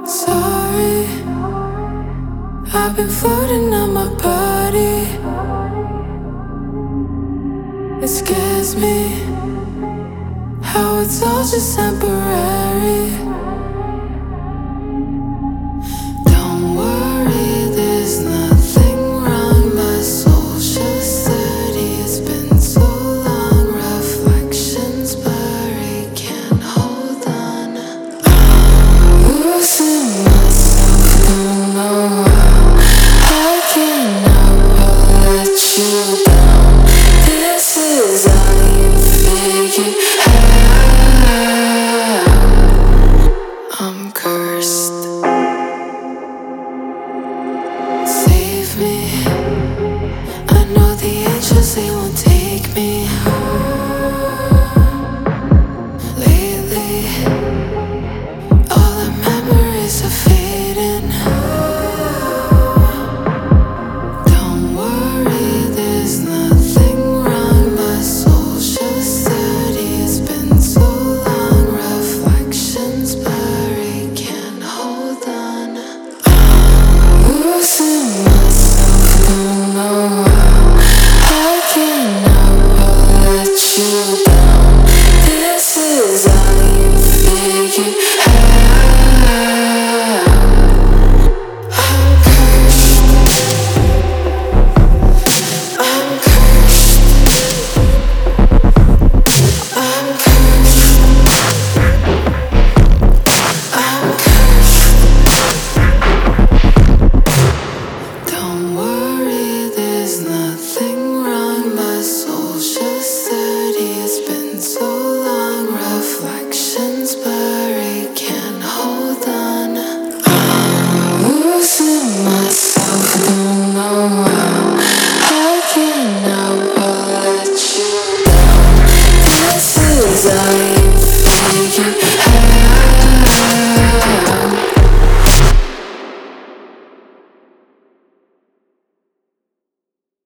Sorry, I've been floating on my body. It scares me how it's all just temporary. Don't worry, there's nothing wrong. My soul's just dirty. It's been so long. Reflections blurry, can't hold on. I'm losing